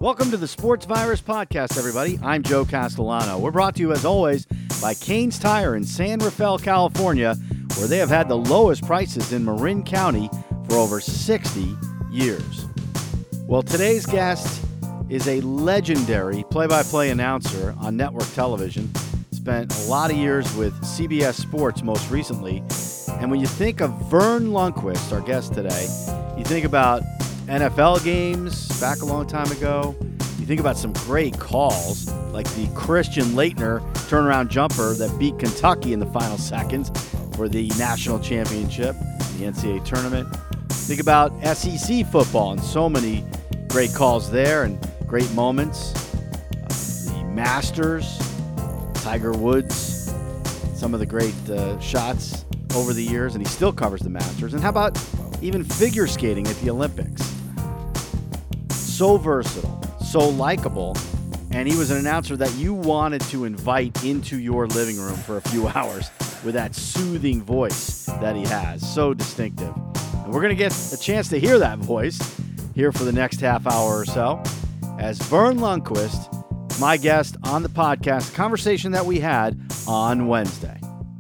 Welcome to the Sports Virus Podcast, everybody. I'm Joe Castellano. We're brought to you, as always, by Kane's Tire in San Rafael, California, where they have had the lowest prices in Marin County for over 60 years. Well, today's guest is a legendary play-by-play announcer on network television. Spent a lot of years with CBS Sports most recently. And when you think of Verne Lundquist, our guest today, you think about NFL games back a long time ago. You think about some great calls, like the Christian Laettner turnaround jumper that beat Kentucky in the final seconds for the national championship, the NCAA tournament. Think about SEC football and so many great calls there and great moments. The Masters, Tiger Woods, some of the great shots over the years, and he still covers the Masters. And how about even figure skating at the Olympics? So versatile, so likable, and he was an announcer that you wanted to invite into your living room for a few hours with that soothing voice that he has, so distinctive. And we're going to get a chance to hear that voice here for the next half hour or so as Verne Lundquist, my guest on the podcast, conversation that we had on Wednesday.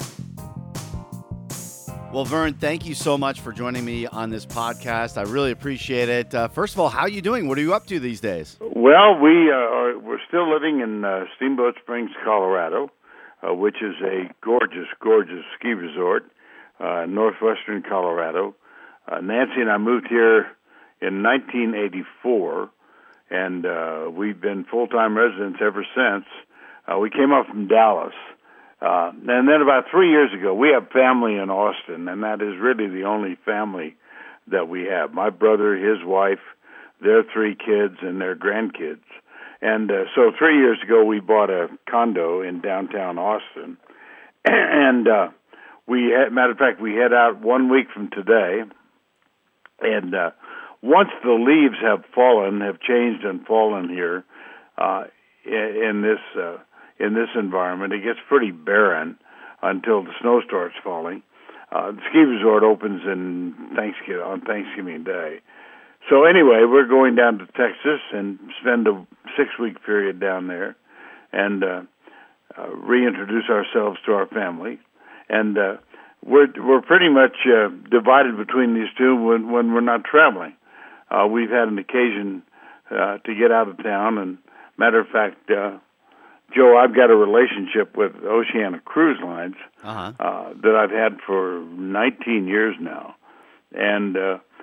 Well, Verne, thank you so much for joining me on this podcast. I really appreciate it. First of all, how are you doing? What are you up to these days? Well, we're still living in Steamboat Springs, Colorado, which is a gorgeous, gorgeous ski resort in northwestern Colorado. Nancy and I moved here in 1984, and we've been full-time residents ever since. We came up from Dallas. And then about 3 years ago, we have family in Austin, and that is really the only family that we have. My brother, his wife, their 3 kids, and their grandkids. And so 3 years ago, we bought a condo in downtown Austin. And matter of fact, we head out 1 week from today. And once the leaves have changed and fallen here in this environment, it gets pretty barren until the snow starts falling. The ski resort opens on Thanksgiving Day. So anyway, we're going down to Texas and spend a 6-week period down there and reintroduce ourselves to our family. And we're pretty much divided between these two when we're not traveling. We've had an occasion to get out of town, and matter of fact, Joe, I've got a relationship with Oceania Cruise Lines that I've had for 19 years now. And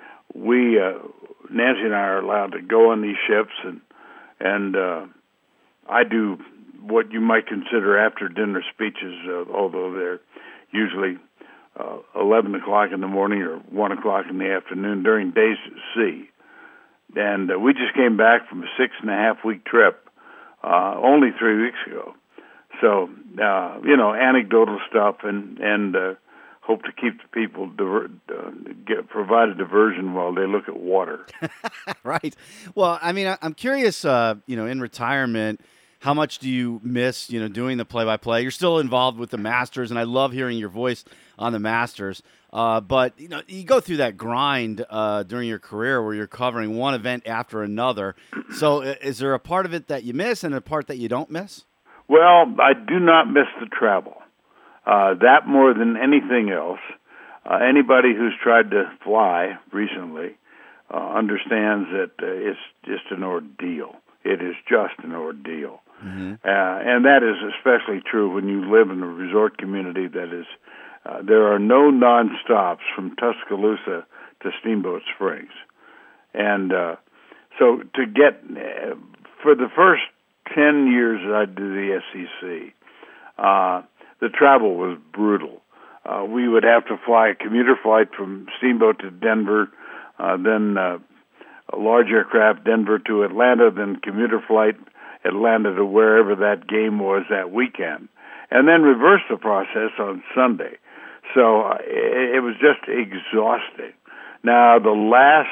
Nancy and I are allowed to go on these ships, and I do what you might consider after-dinner speeches, although they're usually 11 o'clock in the morning or 1 o'clock in the afternoon during days at sea. And we just came back from a 6.5-week trip only 3 weeks ago. So, anecdotal stuff and hope to keep the people provide a diversion while they look at water. Right. Well, I mean, I'm curious, in retirement, how much do you miss, doing the play-by-play? You're still involved with the Masters, and I love hearing your voice on the Masters. But, you go through that grind during your career where you're covering one event after another. So is there a part of it that you miss and a part that you don't miss? Well, I do not miss the travel. That more than anything else. Anybody who's tried to fly recently understands that it's just an ordeal. It is just an ordeal. Mm-hmm. And that is especially true when you live in a resort community that is, there are no non-stops from Tuscaloosa to Steamboat Springs. And so to get, for the first 10 years that I did the SEC, the travel was brutal. We would have to fly a commuter flight from Steamboat to Denver, then a large aircraft, Denver to Atlanta, then commuter flight, Atlanta to wherever that game was that weekend, and then reverse the process on Sunday. So it was just exhausting. Now, the last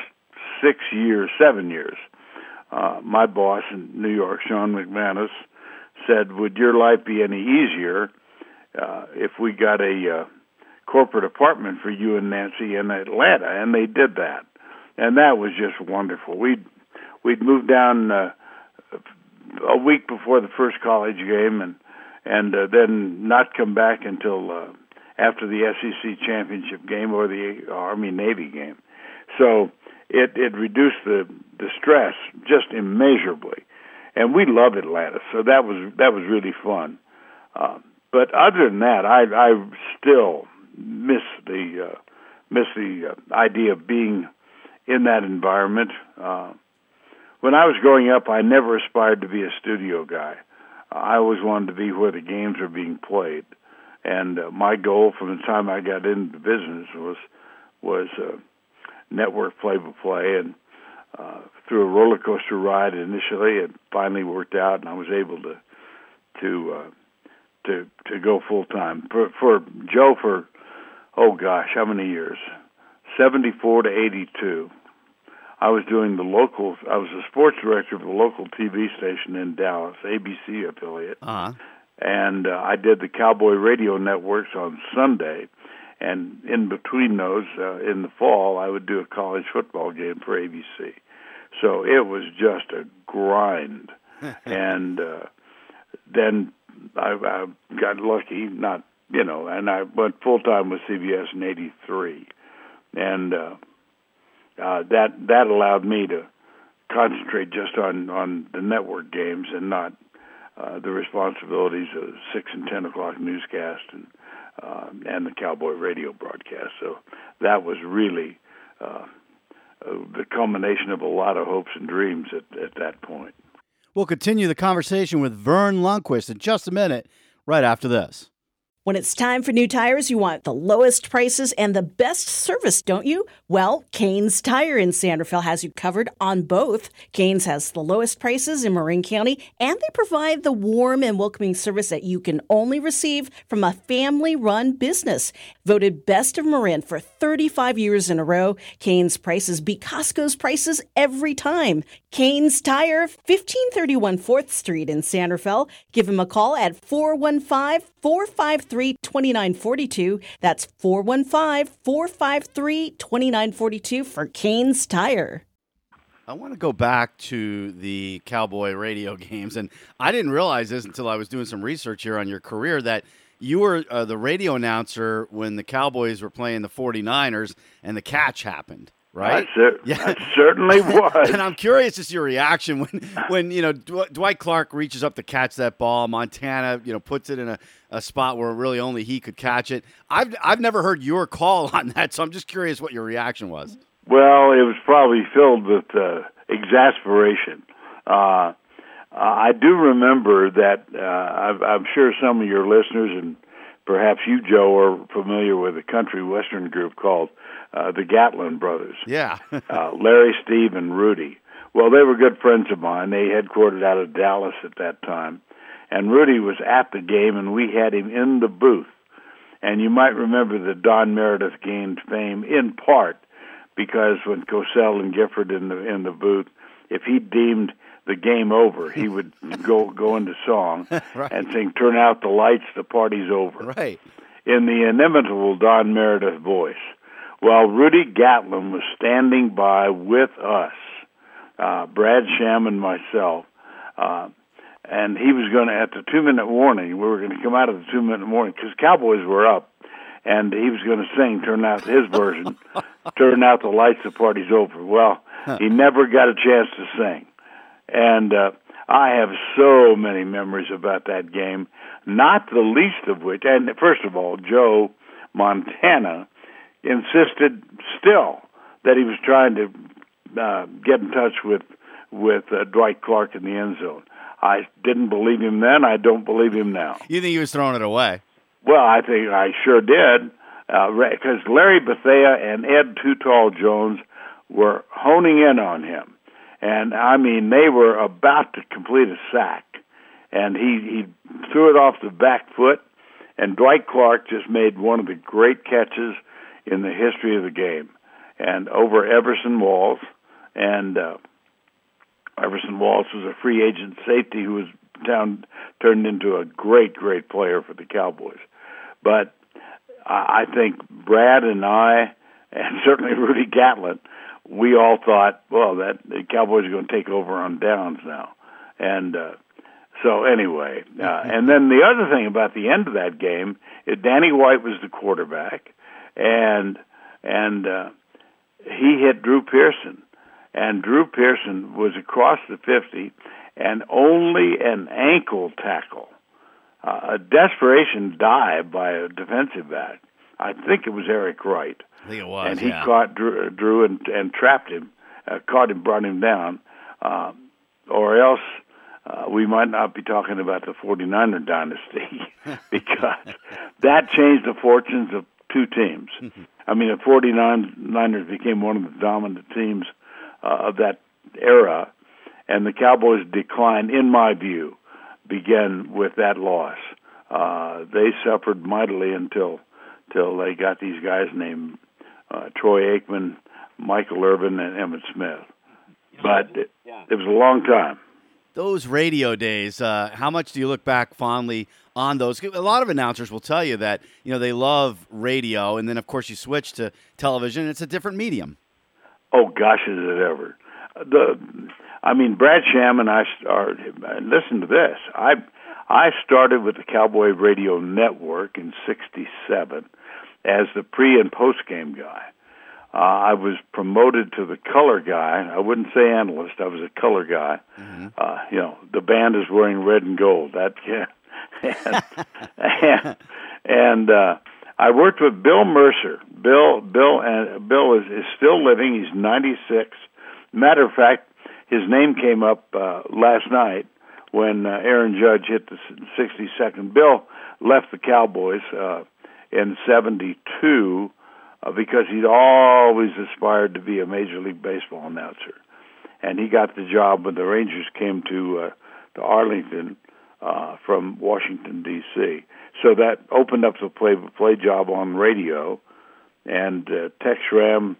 7 years, my boss in New York, Sean McManus, said, would your life be any easier if we got a corporate apartment for you and Nancy in Atlanta? And they did that. And that was just wonderful. We'd moved down a week before the first college game, and then not come back until after the SEC championship game or the Army-Navy game. So it reduced the stress just immeasurably, and we love Atlanta, so that was really fun. But other than that, I still miss the idea of being in that environment. When I was growing up, I never aspired to be a studio guy. I always wanted to be where the games are being played, and my goal from the time I got into the business was network play-by-play, and through a roller coaster ride initially, it finally worked out, and I was able to go full time for Joe for how many years? 74 to 82. I was doing I was the sports director of the local TV station in Dallas, ABC affiliate. Uh-huh. And I did the Cowboy radio networks on Sunday. And in between those, in the fall, I would do a college football game for ABC. So it was just a grind. And then I got lucky, and I went full-time with CBS in 83. And that allowed me to concentrate just on the network games and not the responsibilities of 6 and 10 o'clock newscast and the Cowboy radio broadcast. So that was really the culmination of a lot of hopes and dreams at that point. We'll continue the conversation with Vern Lundquist in just a minute, right after this. When it's time for new tires, you want the lowest prices and the best service, don't you? Well, Kane's Tire in San Rafael has you covered on both. Kane's has the lowest prices in Marin County, and they provide the warm and welcoming service that you can only receive from a family-run business. Voted Best of Marin for 35 years in a row, Kane's prices beat Costco's prices every time. Kane's Tire, 1531 4th Street in San Rafael. Give him a call at 415-453-2942. That's 415-453-2942 for Kane's Tire. I want to go back to the Cowboy radio games, and I didn't realize this until I was doing some research here on your career, that you were the radio announcer when the Cowboys were playing the 49ers and the catch happened. Right? That certainly was. And I'm curious as to your reaction when Dwight Clark reaches up to catch that ball. Montana, puts it in a spot where really only he could catch it. I've never heard your call on that, so I'm just curious what your reaction was. Well, it was probably filled with exasperation. I do remember that. I'm sure some of your listeners and perhaps you, Joe, are familiar with a country western group called the Gatlin Brothers. Yeah. Larry, Steve, and Rudy. Well, they were good friends of mine. They headquartered out of Dallas at that time. And Rudy was at the game, and we had him in the booth. And you might remember that Don Meredith gained fame in part because when Cosell and Gifford in the booth, if he deemed the game over, he would go into song right. and sing, "Turn out the lights, the party's over." Right. In the inimitable Don Meredith voice. Well, Rudy Gatlin was standing by with us, Brad Sham and myself, and he was going to, at the 2-minute warning, we were going to come out of the 2-minute warning because Cowboys were up, and he was going to sing, turn out his version, "Turn out the lights, the party's over." Well, he never got a chance to sing. And I have so many memories about that game, not the least of which, and first of all, Joe Montana insisted still that he was trying to get in touch with Dwight Clark in the end zone. I didn't believe him then. I don't believe him now. You think he was throwing it away? Well, I think I sure did, because Larry Bethea and Ed Too Tall Jones were honing in on him. And, I mean, they were about to complete a sack. And he threw it off the back foot, and Dwight Clark just made one of the great catches in the history of the game. And over Everson Walls, and Everson Walls was a free agent safety who was turned into a great, great player for the Cowboys. But I think Brad and I, and certainly Rudy Gatlin, we all thought, well, that the Cowboys are going to take over on downs now. And So anyway, and then the other thing about the end of that game is Danny White was the quarterback, and he hit Drew Pearson, and Drew Pearson was across the 50, and only an ankle tackle, a desperation dive by a defensive back. I think it was Eric Wright. I think it was, and he caught Drew and trapped him, caught him, brought him down, or else we might not be talking about the 49er dynasty because that changed the fortunes of two teams. I mean, the 49ers became one of the dominant teams of that era, and the Cowboys' decline, in my view, began with that loss. They suffered mightily until they got these guys named Troy Aikman, Michael Irvin, and Emmitt Smith. But it was a long time. Those radio days, how much do you look back fondly on those? A lot of announcers will tell you that, they love radio, and then, of course, you switch to television, and it's a different medium. Oh, gosh, is it ever. Brad Sham and I listen to this. I started with the Cowboy Radio Network in '67 as the pre- and post-game guy. I was promoted to the color guy. I wouldn't say analyst. I was a color guy. Mm-hmm. The band is wearing red and gold. And I worked with Bill Mercer. Bill is still living. He's 96. Matter of fact, his name came up last night when Aaron Judge hit the 62nd. Bill left the Cowboys in '72 because he'd always aspired to be a Major League Baseball announcer, and he got the job when the Rangers came to Arlington from Washington D.C. So that opened up the play-by-play job on radio, and Tex Schramm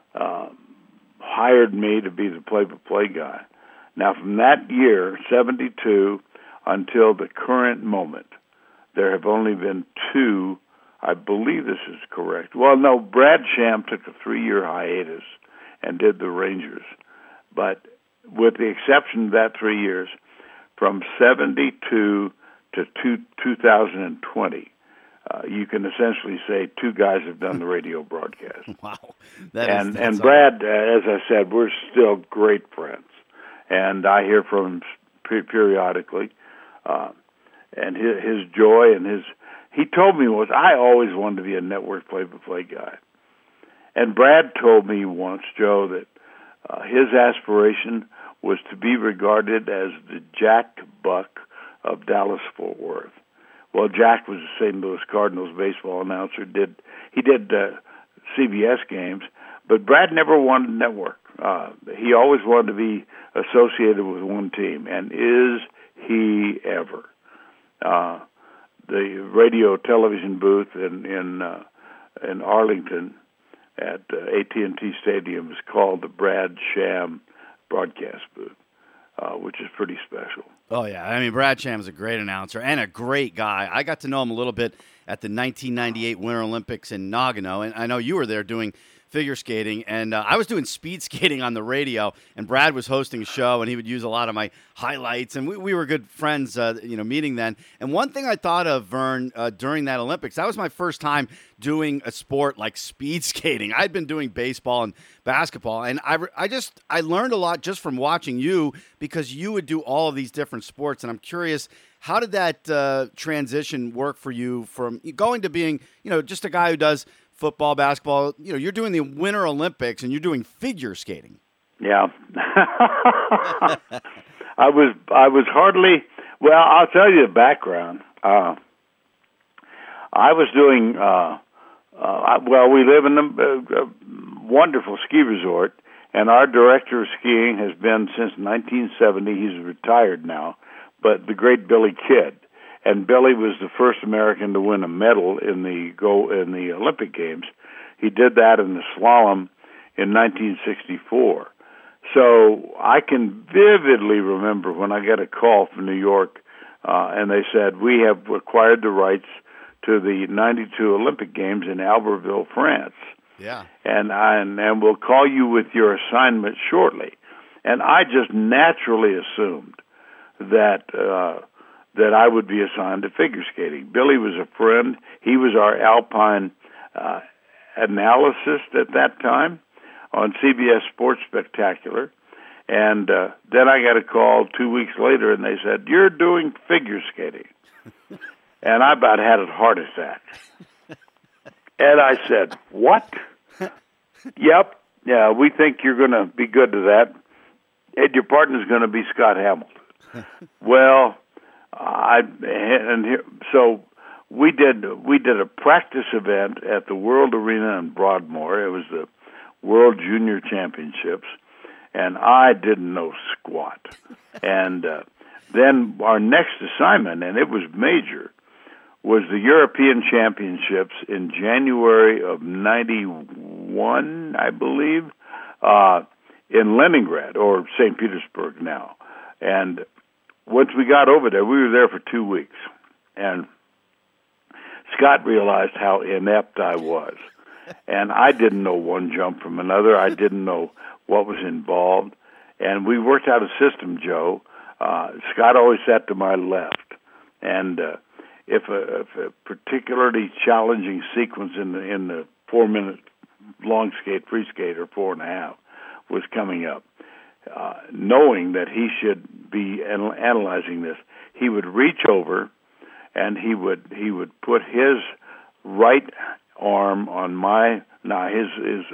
hired me to be the play-by-play guy. Now, from that year, '72, until the current moment, there have only been two. I believe this is correct. Well, no, Brad Sham took a 3-year hiatus and did the Rangers. But with the exception of that 3 years, from '72 to 2020, you can essentially say two guys have done the radio broadcast. Wow. And Brad, as I said, we're still great friends. And I hear from him periodically. And his joy and he told me once, I always wanted to be a network play-by-play guy. And Brad told me once, Joe, that his aspiration was to be regarded as the Jack Buck of Dallas-Fort Worth. Well, Jack was a St. Louis Cardinals baseball announcer. He did CBS games, but Brad never wanted to network. He always wanted to be associated with one team, and is he ever? The radio television booth in Arlington at AT&T Stadium is called the Brad Sham broadcast booth, which is pretty special. Oh, yeah. Brad Sham is a great announcer and a great guy. I got to know him a little bit at the 1998 Winter Olympics in Nagano, and I know you were there doing figure skating, and I was doing speed skating on the radio, and Brad was hosting a show, and he would use a lot of my highlights, and we were good friends, meeting then. And one thing I thought of, Vern, during that Olympics, that was my first time doing a sport like speed skating. I'd been doing baseball and basketball, and I learned a lot just from watching you, because you would do all of these different sports, and I'm curious, how did that transition work for you from going to being, just a guy who does football, basketball? You're doing the Winter Olympics and you're doing figure skating. Yeah. I was hardly, well, I'll tell you the background. I was doing, we live in a wonderful ski resort, and our director of skiing has been since 1970. He's retired now, but the great Billy Kidd. And Billy was the first American to win a medal in the Olympic Games. He did that in the slalom in 1964. So I can vividly remember when I got a call from New York, and they said, we have acquired the rights to the '92 Olympic Games in Albertville, France. Yeah. And we'll call you with your assignment shortly. And I just naturally assumed that that I would be assigned to figure skating. Billy was a friend. He was our Alpine analyst at that time on CBS Sports Spectacular. And then I got a call 2 weeks later, and they said, "You're doing figure skating." And I about had a heart attack. And I said, "What?" "Yep, yeah, we think you're going to be good to that, and your partner's going to be Scott Hamilton." Well, so we did a practice event at the World Arena in Broadmoor. It was the World Junior Championships, and I didn't know squat. And then our next assignment, and it was major, was the European Championships in January of '91, I believe, in Leningrad, or St. Petersburg now. And once we got over there, we were there for 2 weeks. And Scott realized how inept I was. And I didn't know one jump from another. I didn't know what was involved. And we worked out a system, Joe. Scott always sat to my left. And if a particularly challenging sequence in the 4-minute long skate, free skate, or 4.5 was coming up, knowing that he should be analyzing this, he would reach over and he would put his right arm on my his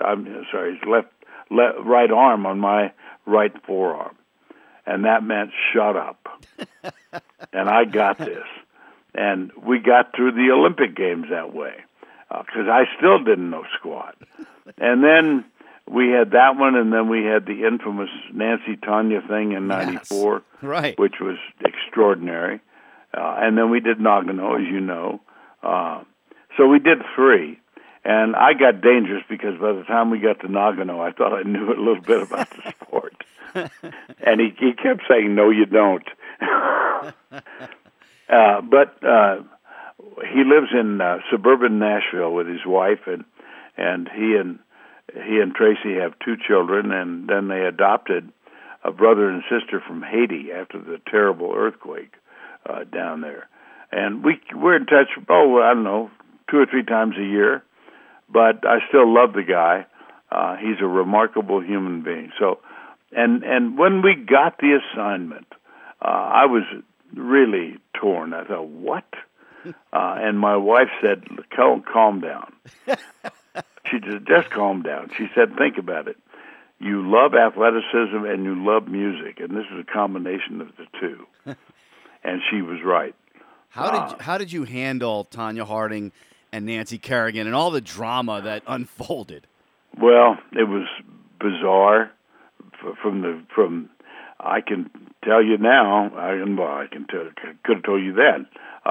right arm on my right forearm, and that meant shut up. And I got this, and we got through the Olympic Games that way because I still didn't know squat. And then we had that one, and then we had the infamous Nancy Tanya thing in '94, yes, right, which was extraordinary. And then we did Nagano, as you know. So we did 3. And I got dangerous because by the time we got to Nagano, I thought I knew a little bit about the sport. And he kept saying, "No, you don't." But he lives in suburban Nashville with his wife, and he and Tracy have 2 children, and then they adopted a brother and sister from Haiti after the terrible earthquake down there. And we're in touch, I don't know, 2 or 3 times a year, but I still love the guy. He's a remarkable human being. So, and when we got the assignment, I was really torn. I thought, what? And my wife said, calm down. She said, just calm down. She said, think about it. You love athleticism and you love music, and this is a combination of the two. And she was right. How did you handle Tonya Harding and Nancy Kerrigan and all the drama that unfolded? Well, it was bizarre. I can tell you now. Could have told you then.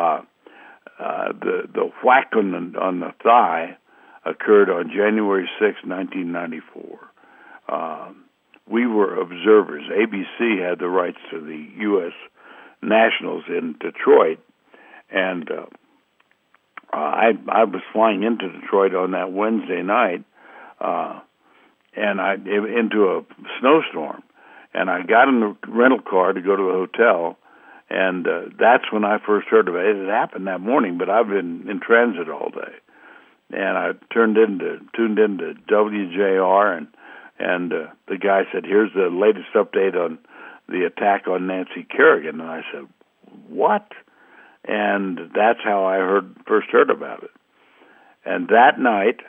The whack on the thigh occurred on January 6, 1994. We were observers. ABC had the rights to the U.S. Nationals in Detroit, and I was flying into Detroit on that Wednesday night, and into a snowstorm, and I got in the rental car to go to the hotel, and that's when I first heard of it. It had happened that morning, but I've been in transit all day, and I tuned into WJR, and the guy said, "Here's the latest update on the attack on Nancy Kerrigan." And I said, "What?" And that's how I first heard about it. And that night,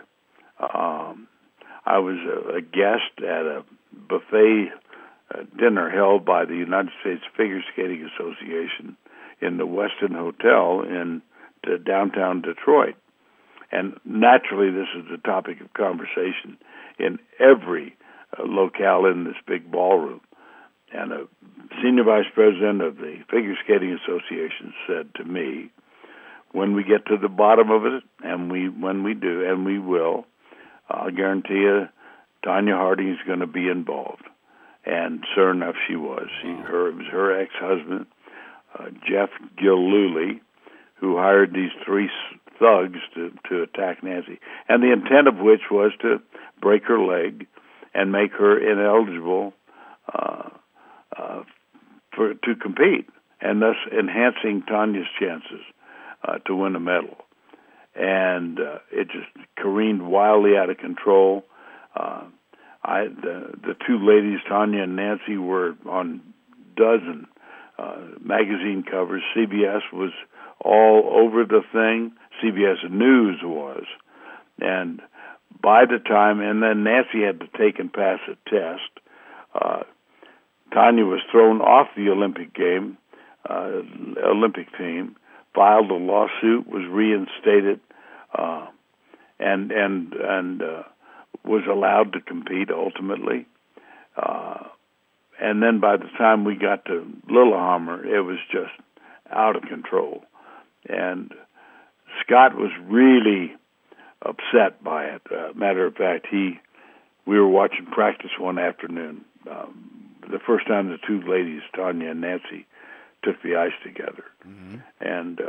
I was a guest at a buffet dinner held by the United States Figure Skating Association in the Westin Hotel in downtown Detroit. And naturally, this is the topic of conversation in every locale in this big ballroom. And a senior vice president of the Figure Skating Association said to me, when we get to the bottom of it, when we do, and we will, I'll guarantee you Tonya Harding is going to be involved. And sure enough, she was. It was her ex-husband, Jeff Gillooly, who hired these 3 thugs to attack Nancy, and the intent of which was to break her leg and make her ineligible to compete. and thus enhancing Tanya's chances to win a medal. And it just careened wildly out of control. The two ladies, Tanya and Nancy, were on dozen magazine covers. CBS was all over the thing. CBS News was. And by the time, and then Nancy had to take and pass a test. Tanya was thrown off the Olympic team, filed a lawsuit, was reinstated, and was allowed to compete ultimately. And then by the time we got to Lillehammer, it was just out of control. And Scott was really upset by it. Matter of fact, we were watching practice one afternoon. The first time the two ladies, Tanya and Nancy, took the ice together. Mm-hmm. And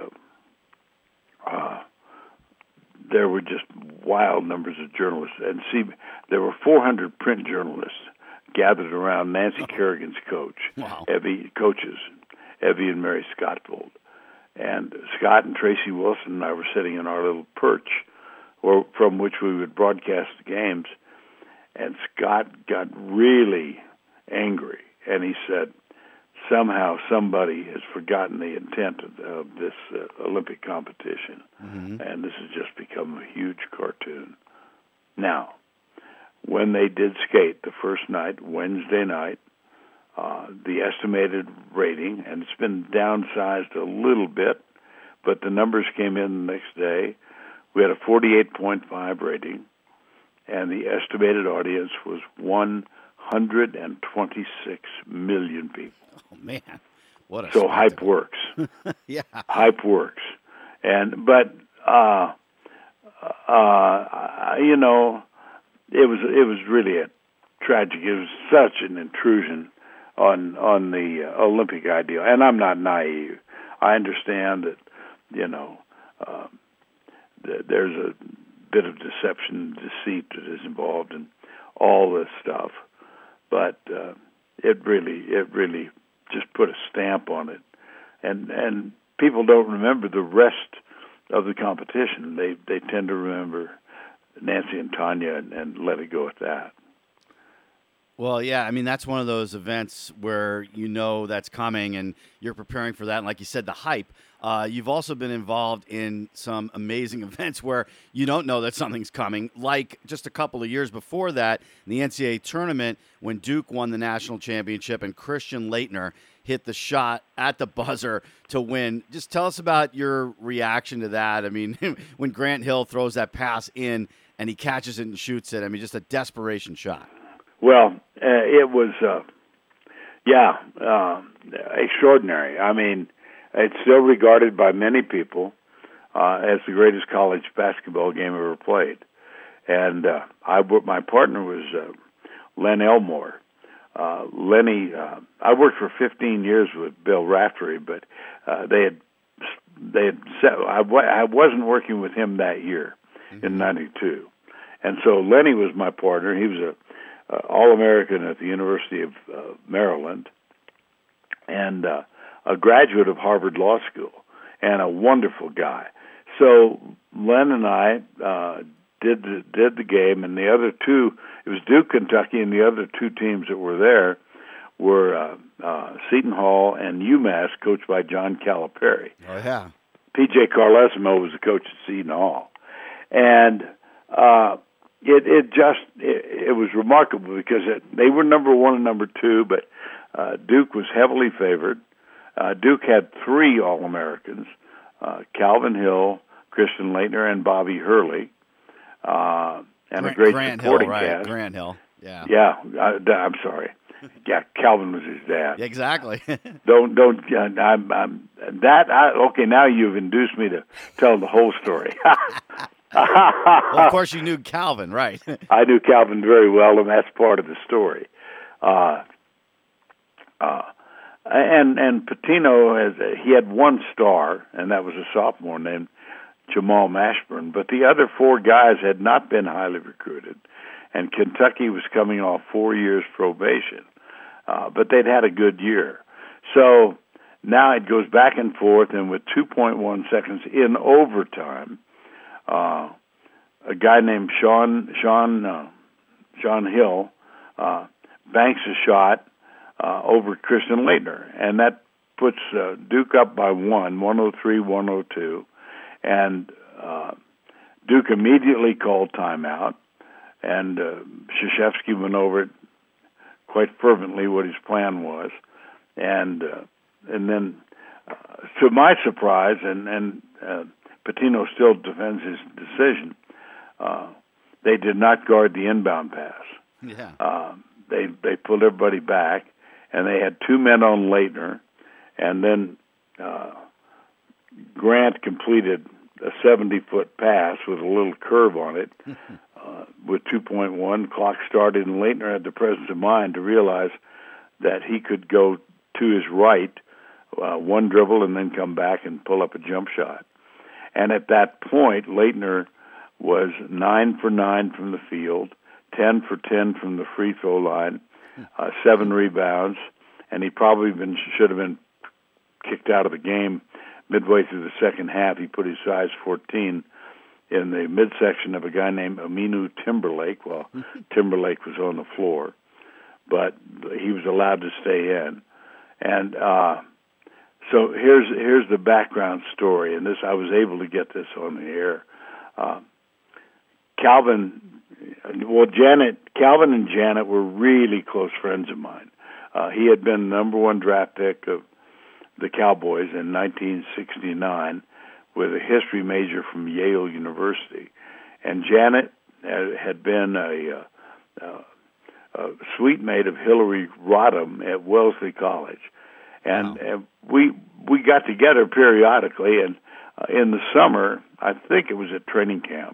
there were just wild numbers of journalists. And there were 400 print journalists gathered around Nancy Kerrigan's coach, wow. Evie and Mary Scottfold. And Scott and Tracy Wilson and I were sitting in our little perch, from which we would broadcast the games. And Scott got really angry, and he said, somehow somebody has forgotten the intent of this Olympic competition, mm-hmm. and this has just become a huge cartoon. Now, when they did skate the first night, Wednesday night, the estimated rating, and it's been downsized a little bit, but the numbers came in the next day. We had a 48.5 rating, and the estimated audience was 126 million people. Oh, man. What a So spectacle. hype works. Yeah. Hype works. But it was really a tragic. It was such an intrusion on the Olympic ideal. And I'm not naive. I understand that, there's a bit of deception, deceit that is involved in all this stuff. But it really just put a stamp on it. And people don't remember the rest of the competition. They tend to remember Nancy and Tanya and let it go at that. Well, yeah, I mean, that's one of those events where that's coming and you're preparing for that. And like you said, the hype. You've also been involved in some amazing events where you don't know that something's coming, like just a couple of years before that, in the NCAA tournament when Duke won the national championship and Christian Laettner hit the shot at the buzzer to win. Just tell us about your reaction to that. I mean, when Grant Hill throws that pass in and he catches it and shoots it, I mean, just a desperation shot. Well, it was, extraordinary. I mean, it's still regarded by many people as the greatest college basketball game ever played. And my partner was Len Elmore. Lenny, I worked for 15 years with Bill Raftery, but they had said I wasn't working with him that year in '92, and so Lenny was my partner. He was a All-American at the University of Maryland, and a graduate of Harvard Law School, and a wonderful guy. So Len and I did the game, and the other two, it was Duke, Kentucky, and the other two teams that were there were Seton Hall and UMass, coached by John Calipari. Oh, yeah. P.J. Carlesimo was the coach at Seton Hall. And it was remarkable because they were number one and number two, but Duke was heavily favored. Duke had three All-Americans, Calvin Hill, Christian Laettner, and Bobby Hurley, and a great Grant supporting Hill, right? cast. Grant Hill, yeah. Yeah, I'm sorry. Yeah, Calvin was his dad. Yeah, exactly. Okay, now you've induced me to tell the whole story. Well, of course you knew Calvin, right? I knew Calvin very well, and that's part of the story. And Pitino he had one star, and that was a sophomore named Jamal Mashburn. But the other four guys had not been highly recruited, and Kentucky was coming off 4 years probation. But they'd had a good year. So now it goes back and forth, and with 2.1 seconds in overtime, a guy named Sean Hill banks a shot over Christian Laettner, and that puts Duke up by 103-102, and Duke immediately called timeout, and Krzyzewski went over it quite fervently what his plan was, and then to my surprise, and Pitino still defends his decision, they did not guard the inbound pass. Yeah. They pulled everybody back, and they had two men on Laettner, and then Grant completed a 70-foot pass with a little curve on it with 2.1. Clock started, and Laettner had the presence of mind to realize that he could go to his right, one dribble, and then come back and pull up a jump shot. And at that point, Laettner was 9 for 9 from the field, 10 for 10 from the free throw line, 7 rebounds, and he probably should have been kicked out of the game midway through the second half. He put his size 14 in the midsection of a guy named Aminu Timberlake. Well, Timberlake was on the floor, but he was allowed to stay in. And so here's the background story, and this I was able to get this on the air. Calvin and Janet were really close friends of mine. He had been the number one draft pick of the Cowboys in 1969 with a history major from Yale University. And Janet had been a suite mate of Hillary Rodham at Wellesley College. And we got together periodically, and in the summer, I think it was at training camp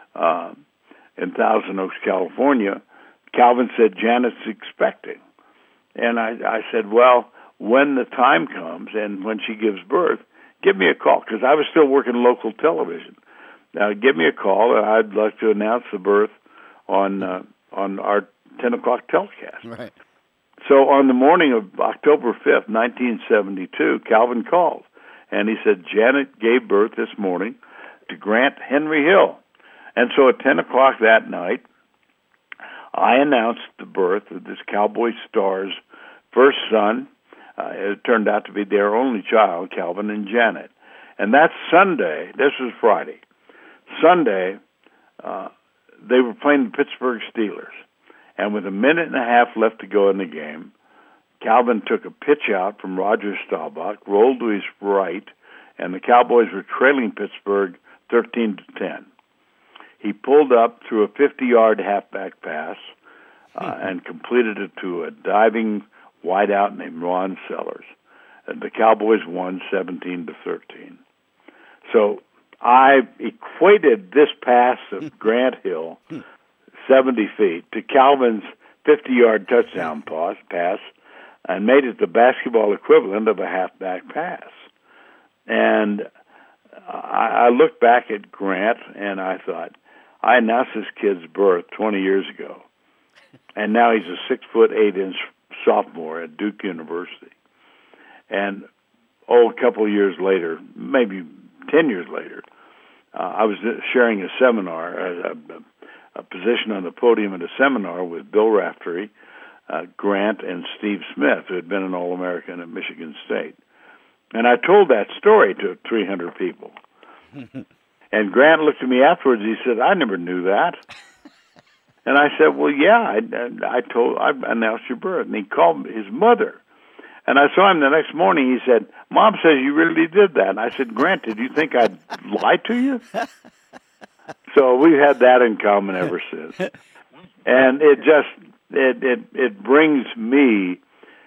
in Thousand Oaks, California, Calvin said, Janet's expecting. And I said, well, when the time comes and when she gives birth, give me a call, because I was still working local television. Now, give me a call, and I'd like to announce the birth on our 10 o'clock telecast. Right. So on the morning of October 5th, 1972, Calvin called, and he said, Janet gave birth this morning to Grant Henry Hill. And so at 10 o'clock that night, I announced the birth of this Cowboy star's first son. It turned out to be their only child, Calvin and Janet. And that Sunday, this was Friday, Sunday, they were playing the Pittsburgh Steelers. And with a minute and a half left to go in the game, Calvin took a pitch out from Roger Staubach, rolled to his right, and the Cowboys were trailing Pittsburgh 13-10. He pulled up through a 50-yard halfback pass and completed it to a diving wideout named Ron Sellers. And the Cowboys won 17-13. So I equated this pass of Grant Hill, 70 feet, to Calvin's 50-yard touchdown pass, and made it the basketball equivalent of a halfback pass. And I looked back at Grant, and I thought, I announced this kid's birth 20 years ago, and now he's a 6'8" sophomore at Duke University. And a couple of years later, maybe 10 years later, I was sharing a seminar, a position on the podium at a seminar with Bill Raftery, Grant, and Steve Smith, who had been an All-American at Michigan State. And I told that story to 300 people. And Grant looked at me afterwards. He said, I never knew that. And I said, well, yeah, I announced your birth. And he called his mother. And I saw him the next morning. He said, Mom says you really did that. And I said, Grant, did you think I'd lie to you? So we've had that in common ever since. And it brings me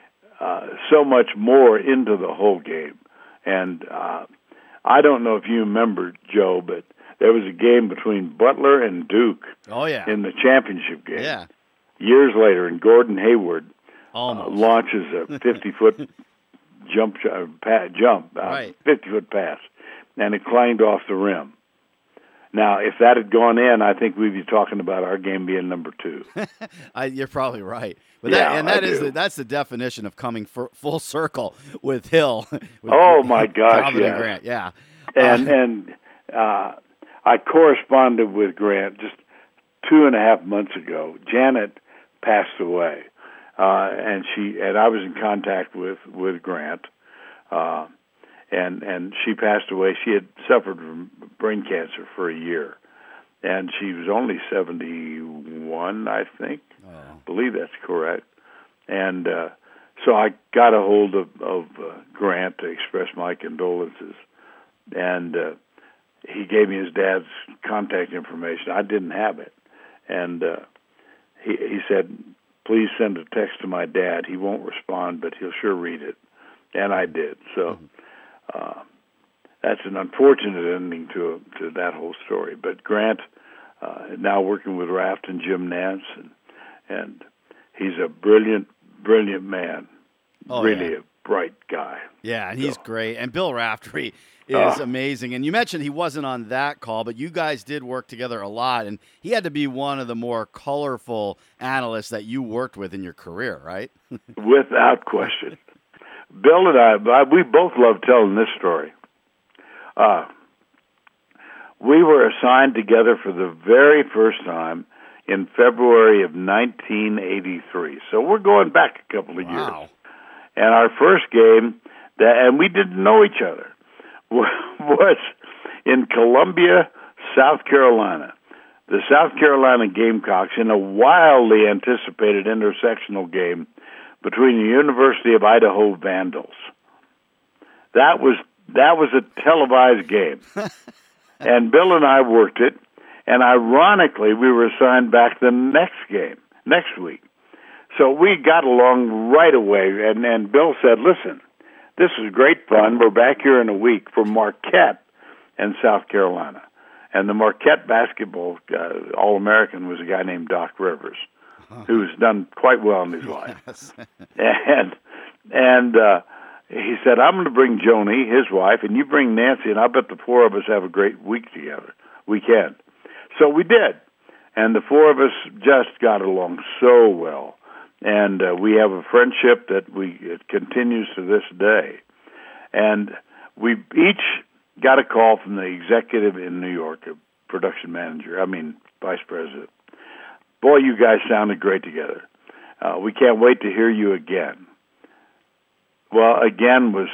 so much more into the whole game. And I don't know if you remember, Joe, but there was a game between Butler and Duke in the championship game. Yeah. Years later, and Gordon Hayward launches a 50-foot jump, 50-foot pass, and it clanged off the rim. Now, if that had gone in, I think we'd be talking about our game being number 2. You're probably right. But Yeah, that's the definition of coming full circle with Hill. With Oh, my gosh, Calvin and yes. Grant, yeah. And I corresponded with Grant just 2.5 months ago. Janet passed away, and I was in contact with Grant, and she passed away. She had suffered from brain cancer for a year, and she was only 71, I think. Oh. I believe that's correct. And so I got a hold of Grant to express my condolences, and he gave me his dad's contact information. I didn't have it, and he said, "Please send a text to my dad. He won't respond, but he'll sure read it." And I did. So that's an unfortunate ending to that whole story. But Grant now working with Raft and Jim Nance, and he's a brilliant man. Really a bright guy. Yeah, and he's great. And Bill Raftery is amazing. And you mentioned he wasn't on that call, but you guys did work together a lot, and he had to be one of the more colorful analysts that you worked with in your career, right? Without question. Bill and I, we both love telling this story. We were assigned together for the very first time in February of 1983. So we're going back a couple of years. And our first game, and we didn't know each other, was in Columbia, South Carolina. The South Carolina Gamecocks in a wildly anticipated intersectional game between the University of Idaho Vandals. That was a televised game. And Bill and I worked it, and ironically, we were assigned back the next week. So we got along right away, and Bill said, "Listen, this is great fun. We're back here in a week for Marquette and South Carolina." And the Marquette basketball All-American was a guy named Doc Rivers, who's done quite well in his life. Yes. And he said, "I'm going to bring Joni, his wife, and you bring Nancy, and I bet the four of us have a great weekend." So we did. And the four of us just got along so well. And we have a friendship that it continues to this day. And we each got a call from the executive in New York, a production manager, vice president. "Boy, you guys sounded great together. We can't wait to hear you again." Well, again was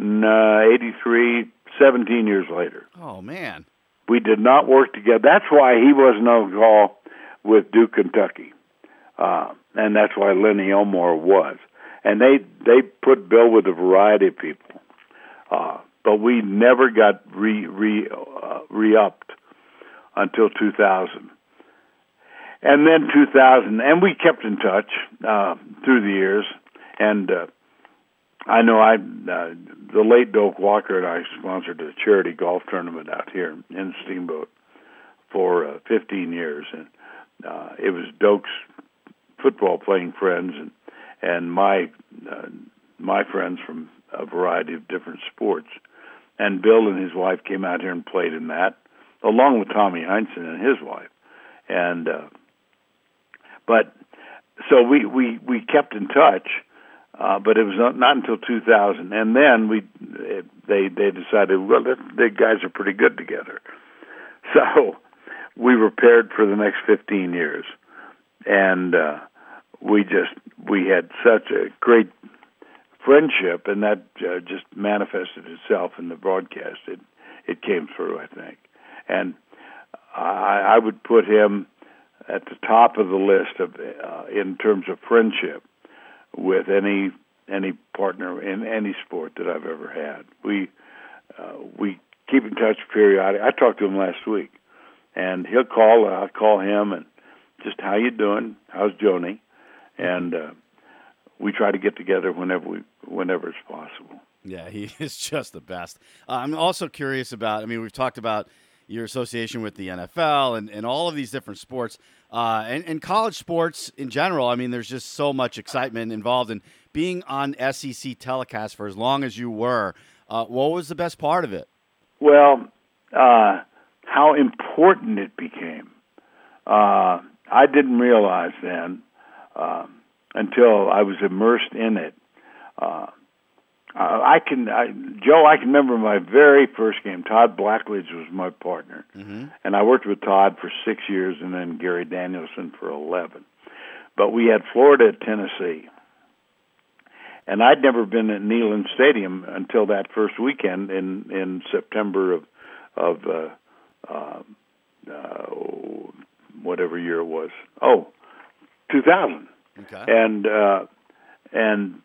83, 17 years later. Oh, man. We did not work together. That's why he wasn't on the call with Duke, Kentucky. And that's why Lenny Elmore was. And they put Bill with a variety of people. But we never got re-upped until 2000. And then 2000, and we kept in touch through the years. And I know the late Doak Walker and I sponsored a charity golf tournament out here in Steamboat for 15 years. And it was Doak's football playing friends and my friends from a variety of different sports. And Bill and his wife came out here and played in that, along with Tommy Heinsohn and his wife. And but so we kept in touch, but it was not until 2000. And then they decided, well, the guys are pretty good together. So we were paired for the next 15 years. And we had such a great friendship, and that just manifested itself in the broadcast. It came through, I think. And I would put him at the top of the list of in terms of friendship with any partner in any sport that I've ever had. We keep in touch periodically. I talked to him last week, and he'll call, and I'll call him, and just, "How you doing? How's Joni?" And we try to get together whenever it's possible. Yeah, he is just the best. I'm also curious about, we've talked about your association with the NFL and all of these different sports, and college sports in general. There's just so much excitement involved in being on SEC telecast for as long as you were. What was the best part of it? Well, how how important it became. I didn't realize then until I was immersed in it. Joe, I can remember my very first game. Todd Blackledge was my partner, and I worked with Todd for 6 years, and then Gary Danielson for 11. But we had Florida at Tennessee, and I'd never been at Neyland Stadium until that first weekend in September of whatever year it was. 2000. Okay. And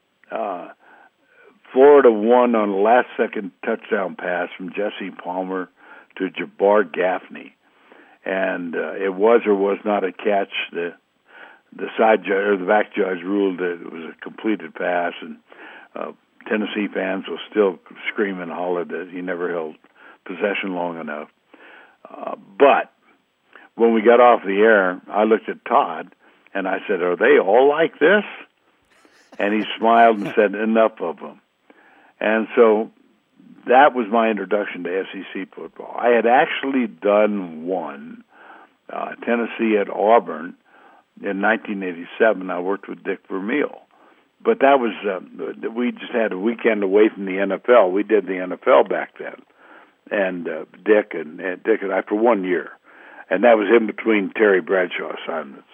Florida won on a last-second touchdown pass from Jesse Palmer to Jabbar Gaffney, and it was or was not a catch. The side judge or the back judge ruled that it was a completed pass, and Tennessee fans will still scream and holler that he never held possession long enough. But when we got off the air, I looked at Todd and I said, "Are they all like this?" And he smiled and said, "Enough of them." And so that was my introduction to SEC football. I had actually done one, Tennessee at Auburn, in 1987. I worked with Dick Vermeil. But that was, we just had a weekend away from the NFL. We did the NFL back then. And Dick and I for 1 year. And that was in between Terry Bradshaw assignments.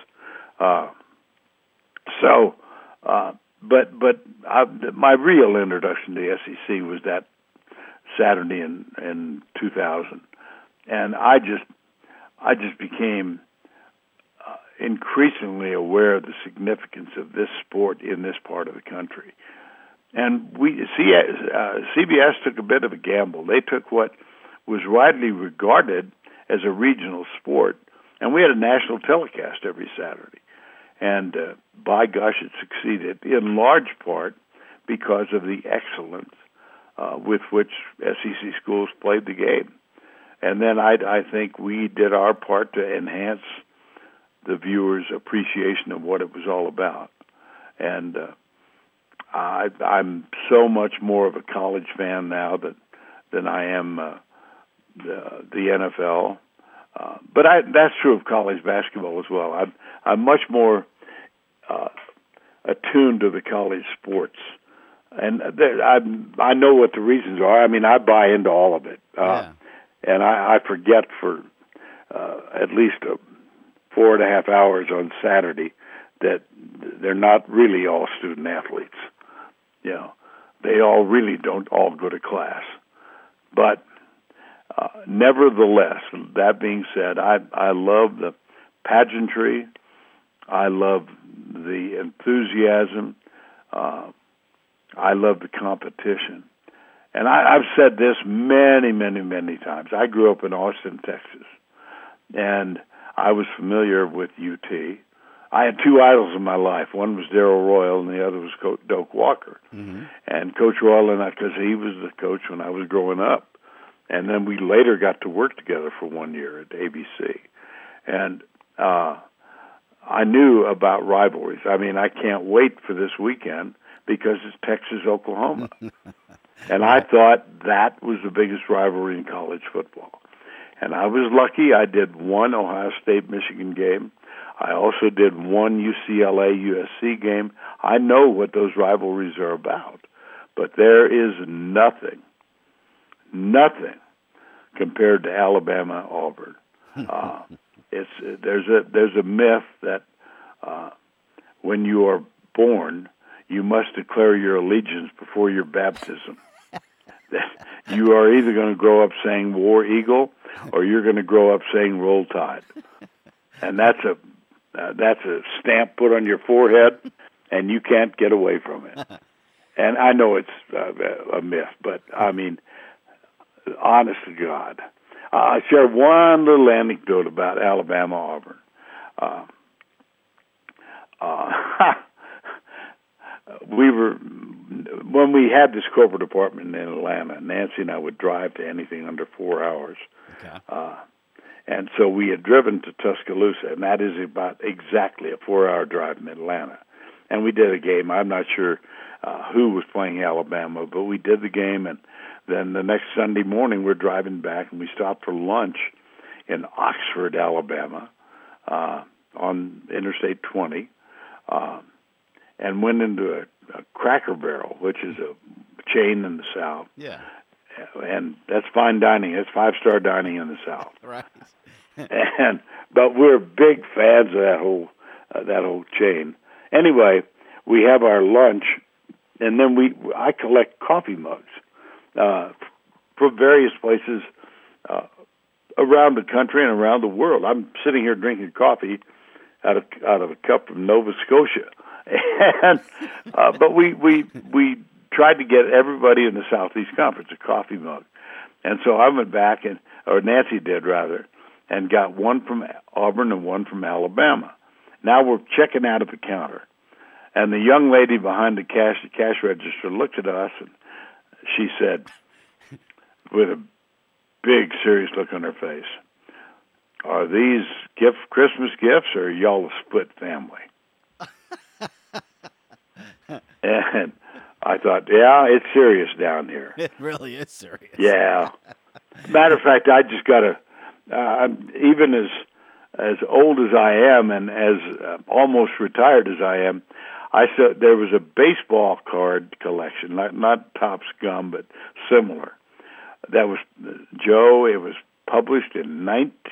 But my real introduction to the SEC was that Saturday in 2000, and I just became increasingly aware of the significance of this sport in this part of the country. And CBS took a bit of a gamble. They took what was widely regarded as a regional sport, and we had a national telecast every Saturday. And by gosh, it succeeded in large part because of the excellence with which SEC schools played the game. And then I think we did our part to enhance the viewers' appreciation of what it was all about. And I'm so much more of a college fan now than I am the NFL. But that's true of college basketball as well. I'm much more attuned to the college sports, and I know what the reasons are. I mean, I buy into all of it, and I forget for at least 4.5 hours on Saturday that they're not really all student athletes. You know, they all really don't all go to class, but nevertheless, that being said, I love the pageantry. I love the enthusiasm. I love the competition. And I've said this many, many, many times. I grew up in Austin, Texas, and I was familiar with UT. I had two idols in my life. One was Darrell Royal, and the other was Coach Doak Walker. Mm-hmm. And Coach Royal and I, because he was the coach when I was growing up. And then we later got to work together for 1 year at ABC. And I knew about rivalries. I mean, I can't wait for this weekend because it's Texas-Oklahoma. And I thought that was the biggest rivalry in college football. And I was lucky. I did one Ohio State-Michigan game. I also did one UCLA-USC game. I know what those rivalries are about. But there is nothing compared to Alabama-Auburn. There's a myth that when you are born, you must declare your allegiance before your baptism. You are either going to grow up saying War Eagle, or you're going to grow up saying Roll Tide, and that's a stamp put on your forehead, and you can't get away from it. And I know it's a myth, but I mean, honest to God. I'll share one little anecdote about Alabama-Auburn. When we had this corporate apartment in Atlanta, Nancy and I would drive to anything under 4 hours. Okay. And so we had driven to Tuscaloosa, and that is about exactly a 4-hour drive from Atlanta. And we did a game. I'm not sure who was playing Alabama, but we did the game, and then the next Sunday morning we're driving back, and we stopped for lunch in Oxford, Alabama, on Interstate 20, and went into a Cracker Barrel, which is a chain in the South. Yeah. And that's fine dining. It's 5-star dining in the South. Right. But we're big fans of that whole chain. Anyway, we have our lunch, and then I collect coffee mugs from various places around the country and around the world. I'm sitting here drinking coffee out of a cup from Nova Scotia, and but we tried to get everybody in the Southeast Conference a coffee mug, and so I went back or Nancy did rather, and got one from Auburn and one from Alabama. Now we're checking out at the counter, and the young lady behind the cash register looked at us, and she said, with a big, serious look on her face, "Are these Christmas gifts, or are y'all a split family?" And I thought, yeah, it's serious down here. It really is serious. Yeah. Matter of fact, I just got even as old as I am and as almost retired as I am, I saw there was a baseball card collection, not Topps Gum, but similar. That was, Joe, it was published in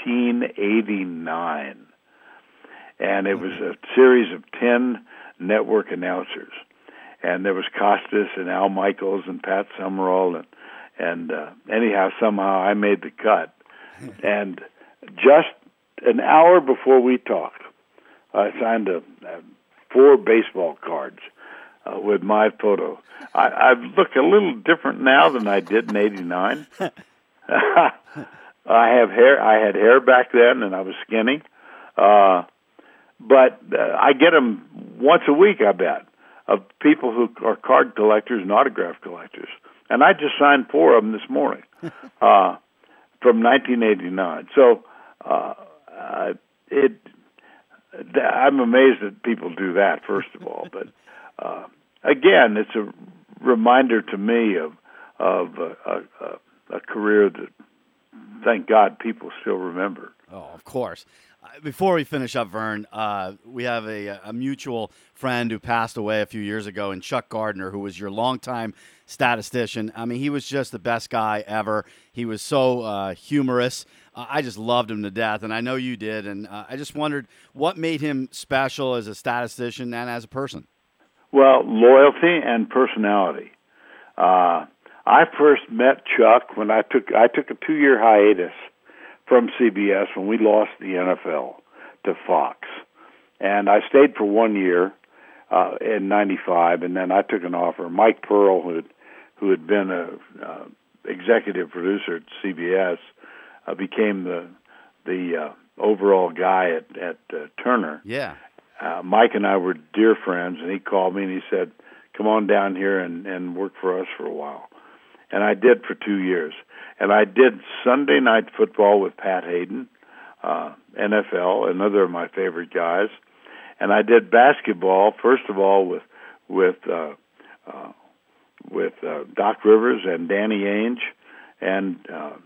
1989. And it was a series of 10 network announcers. And there was Costas and Al Michaels and Pat Summerall. And anyhow, somehow I made the cut. And just an hour before we talked, I signed 4 baseball cards with my photo. I look a little different now than I did in '89. I have hair. I had hair back then, and I was skinny. But I get them once a week, I bet, of people who are card collectors and autograph collectors. And I just signed 4 of them this morning from 1989. So I'm amazed that people do that, first of all. But again, it's a reminder to me of a career that, thank God, people still remember. Oh, of course. Before we finish up, Vern, we have a mutual friend who passed away a few years ago, and Chuck Gardner, who was your longtime statistician. I mean, he was just the best guy ever. He was so humorous. I just loved him to death, and I know you did. And I just wondered what made him special as a statistician and as a person. Well, loyalty and personality. I first met Chuck when I took a 2-year hiatus from CBS when we lost the NFL to Fox. And I stayed for 1 year in '95, and then I took an offer. Mike Pearl, who had been a executive producer at CBS, became the overall guy at Turner. Yeah. Mike and I were dear friends, and he called me and he said, "Come on down here and work for us for a while." And I did for 2 years. And I did Sunday night football with Pat Hayden, NFL, another of my favorite guys. And I did basketball, first of all, with Doc Rivers and Danny Ainge and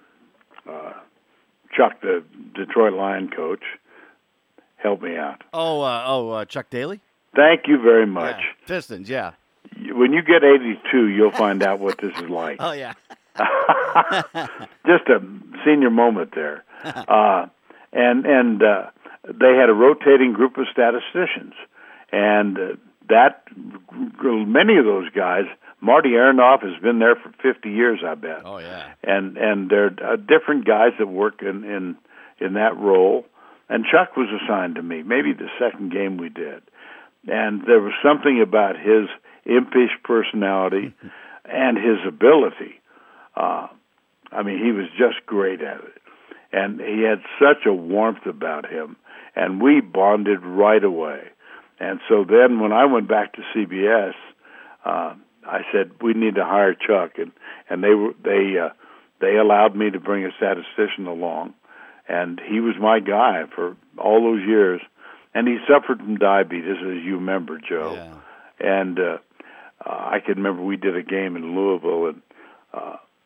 Chuck, the Detroit Lion coach, helped me out. Chuck Daly? Thank you very much. Yeah. Pistons, yeah. When you get 82, you'll find out what this is like. Oh, yeah. Just a senior moment there. And they had a rotating group of statisticians. And many of those guys, Marty Aronoff has been there for 50 years, I bet. Oh, yeah. And there are different guys that work in that role. And Chuck was assigned to me, maybe the second game we did. And there was something about his impish personality and his ability. I mean, he was just great at it. And he had such a warmth about him. And we bonded right away. And so then when I went back to CBS, I said, we need to hire Chuck. And they allowed me to bring a statistician along. And he was my guy for all those years. And he suffered from diabetes, as you remember, Joe. Yeah. And I can remember we did a game in Louisville, and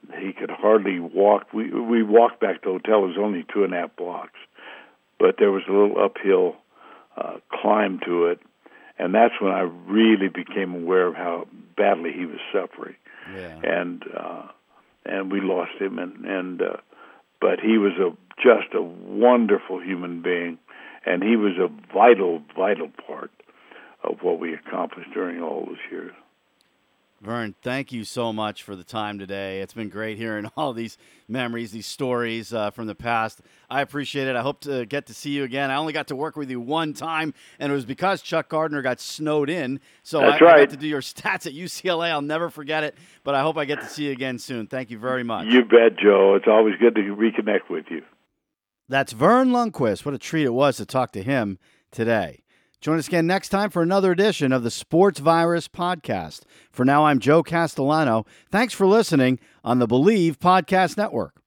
He could hardly walk. We walked back to the hotel. It was only 2.5 blocks, but there was a little uphill climb to it, and that's when I really became aware of how badly he was suffering. Yeah. And we lost him, but he was just a wonderful human being, and he was a vital part of what we accomplished during all those years. Vern, thank you so much for the time today. It's been great hearing all these memories, these stories from the past. I appreciate it. I hope to get to see you again. I only got to work with you one time, and it was because Chuck Gardner got snowed in. So I got to do your stats at UCLA. I'll never forget it, but I hope I get to see you again soon. Thank you very much. You bet, Joe. It's always good to reconnect with you. That's Vern Lundquist. What a treat it was to talk to him today. Join us again next time for another edition of the Sports Virus Podcast. For now, I'm Joe Castellano. Thanks for listening on the Believe Podcast Network.